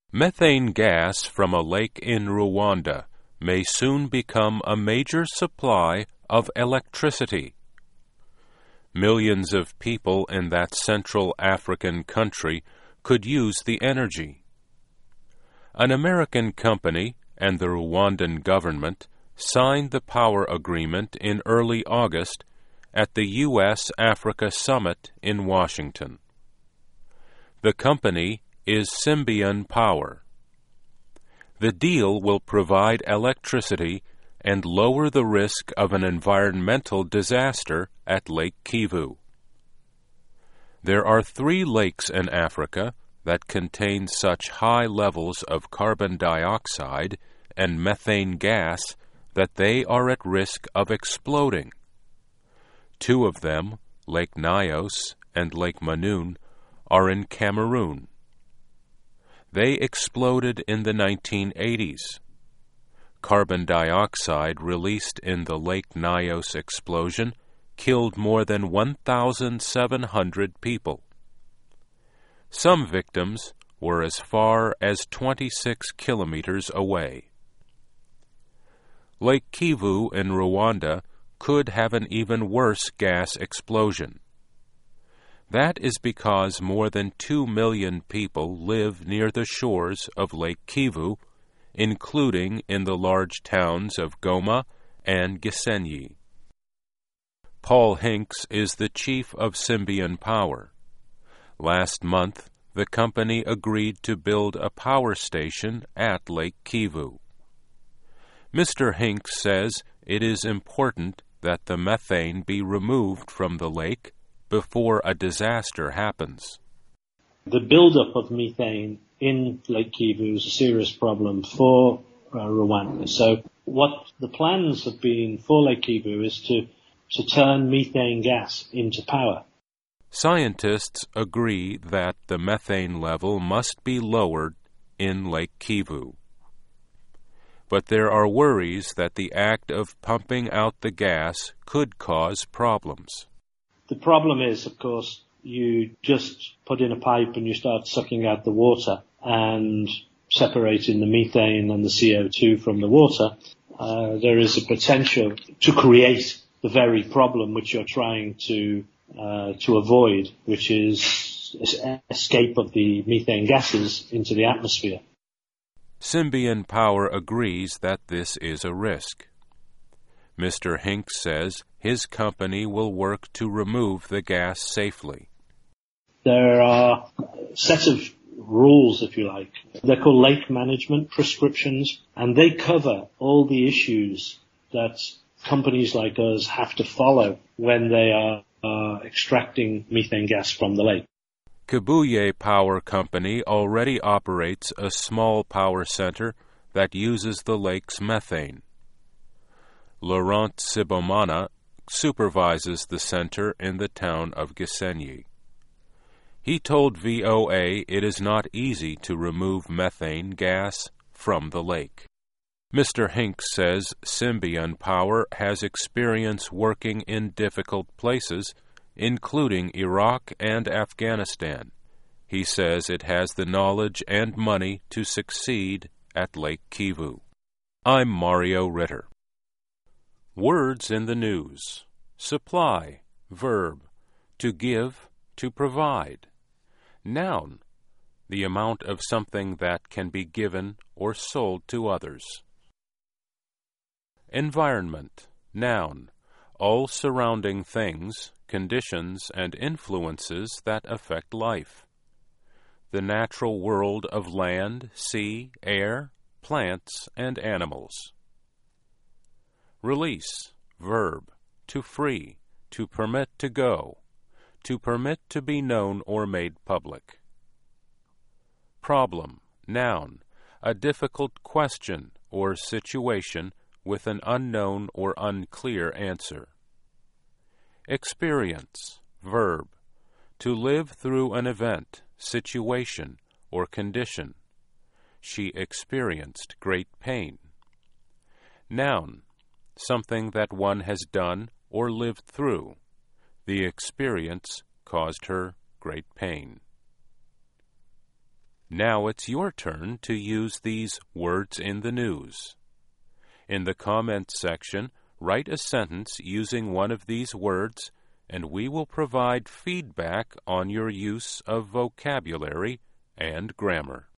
Methane gas from a lake in Rwanda may soon become a major supply of electricity. Millions of people in that Central African country could use the energy. An American company and the Rwandan government signed the power agreement in early August at the U.S.-Africa Summit in Washington. The company is Symbion Power. The deal will provide electricity and lower the risk of an environmental disaster at Lake Kivu. There are 3 lakes in Africa that contain such high levels of carbon dioxide and methane gas that they are at risk of exploding. 2 of them, Lake Nyos and Lake Manoun, are in Cameroon. They exploded in the 1980s. Carbon dioxide released in the Lake Nyos explosion killed more than 1,700 people. Some victims were as far as 26 kilometers away. Lake Kivu in Rwanda could have an even worse gas explosion. That is because more than 2 million people live near the shores of Lake Kivu, including in the large towns of Goma and Gisenyi. Paul Hinks is the chief of Symbion Power. Last month, the company agreed to build a power station at Lake Kivu. Mr. Hinks says it is important that the methane be removed from the lake before a disaster happens. The buildup of methane in Lake Kivu is a serious problem for Rwanda. So what the plans have been for Lake Kivu is to turn methane gas into power. Scientists agree that the methane level must be lowered in Lake Kivu. But there are worries that the act of pumping out the gas could cause problems. The problem is, of course, you just put in a pipe and you start sucking out the water and separating the methane and the CO2 from the water. There is a potential to create the very problem which you're trying to avoid, which is escape of the methane gases into the atmosphere. Symbion Power agrees that this is a risk. Mr. Hinks says his company will work to remove the gas safely. There are a set of rules, if you like. They're called lake management prescriptions, and they cover all the issues that companies like us have to follow when they are extracting methane gas from the lake. Kibuye Power Company already operates a small power center that uses the lake's methane. Laurent Sibomana supervises the center in the town of Gisenyi. He told VOA it is not easy to remove methane gas from the lake. Mr. Hinks says Symbion Power has experience working in difficult places, including Iraq and Afghanistan. He says it has the knowledge and money to succeed at Lake Kivu. I'm Mario Ritter. Words in the news. Supply, verb. To give, to provide. Noun, the amount of something that can be given or sold to others. Environment, noun, all surrounding things, conditions, and influences that affect life. The natural world of land, sea, air, plants, and animals. Release, verb, to free, to permit to go, to permit to be known or made public. Problem, noun, a difficult question or situation with an unknown or unclear answer. Experience, verb, to live through an event, situation, or condition. She experienced great pain. Noun, something that one has done or lived through. The experience caused her great pain. Now it's your turn to use these words in the news. In the comments section, write a sentence using one of these words, and we will provide feedback on your use of vocabulary and grammar.